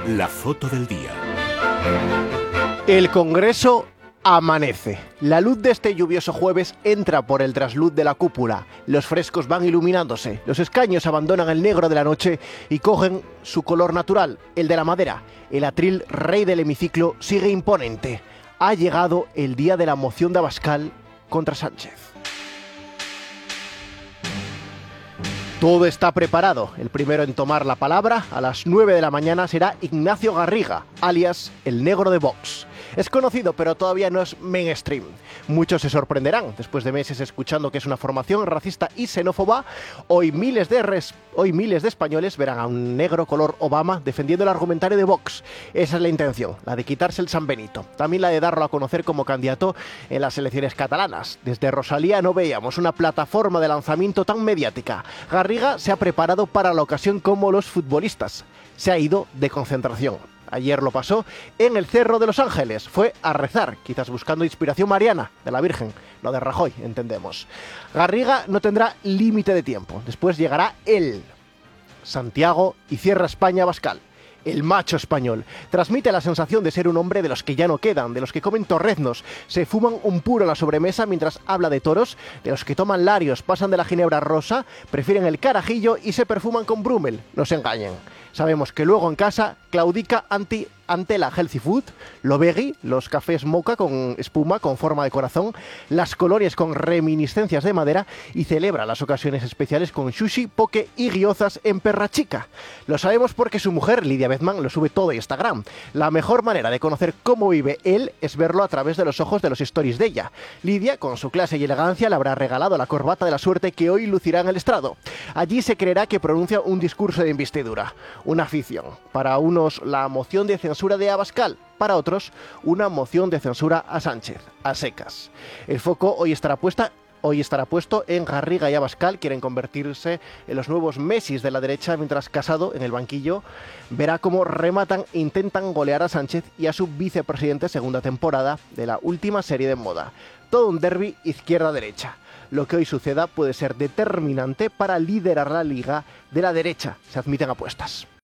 La foto del día. El Congreso amanece. La luz de este lluvioso jueves entra por el trasluz de la cúpula. Los frescos van iluminándose. Los escaños abandonan el negro de la noche y cogen su color natural, el de la madera. El atril rey del hemiciclo sigue imponente. Ha llegado el día de la moción de Abascal contra Sánchez. Todo está preparado. El primero en tomar la palabra a las 9 de la mañana será Ignacio Garriga, alias el negro de Vox. Es conocido, pero todavía no es mainstream. Muchos se sorprenderán, después de meses escuchando que es una formación racista y xenófoba. Hoy miles de españoles verán a un negro color Obama defendiendo el argumentario de Vox. Esa es la intención, la de quitarse el San Benito. También la de darlo a conocer como candidato en las elecciones catalanas. Desde Rosalía no veíamos una plataforma de lanzamiento tan mediática. Garriga se ha preparado para la ocasión como los futbolistas. Se ha ido de concentración. Ayer lo pasó en el Cerro de los Ángeles. Fue a rezar, quizás buscando inspiración mariana de la Virgen. No de Rajoy, entendemos. Garriga no tendrá límite de tiempo. Después llegará él, Santiago, y cierra España Abascal. El macho español. Transmite la sensación de ser un hombre de los que ya no quedan, de los que comen torreznos, se fuman un puro en la sobremesa mientras habla de toros, de los que toman larios, pasan de la ginebra rosa, prefieren el carajillo y se perfuman con Brummel. No se engañen. Sabemos que luego en casa claudica ante la healthy food, lo veggie, los cafés mocha con espuma con forma de corazón, las colonias con reminiscencias de madera y celebra las ocasiones especiales con sushi, poke y guiozas en perra chica. Lo sabemos porque su mujer, Lidia Bezman, lo sube todo a Instagram. La mejor manera de conocer cómo vive él es verlo a través de los ojos de los stories de ella. Lidia, con su clase y elegancia, le habrá regalado la corbata de la suerte que hoy lucirá en el estrado. Allí se creerá que pronuncia un discurso de investidura. Una afición. Para unos, la moción de censura de Abascal. Para otros, una moción de censura a Sánchez, a secas. El foco hoy estará puesto en Garriga y Abascal. Quieren convertirse en los nuevos Messis de la derecha, mientras Casado, en el banquillo, verá cómo rematan e intentan golear a Sánchez y a su vicepresidente, segunda temporada de la última serie de moda. Todo un derbi izquierda-derecha. Lo que hoy suceda puede ser determinante para liderar la liga de la derecha. Se admiten apuestas.